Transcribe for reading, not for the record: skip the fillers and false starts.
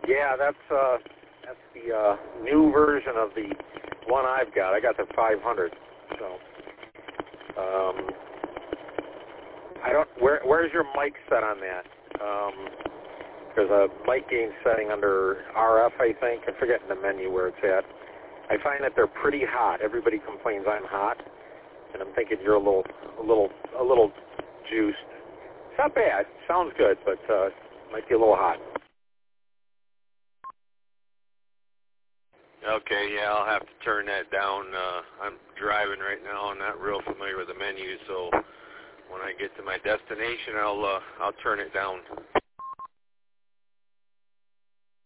Yeah, that's the new version of the one I've got. I got the 500. So, I don't. Where's your mic set on that? There's a mic gain setting under RF, I think. I'm forgetting the menu where it's at. I find that they're pretty hot. Everybody complains I'm hot, and I'm thinking you're a little juiced. It's not bad. Sounds good, but might be a little hot. Okay, yeah, I'll have to turn that down. I'm driving right now. I'm not real familiar with the menu, so when I get to my destination, I'll turn it down.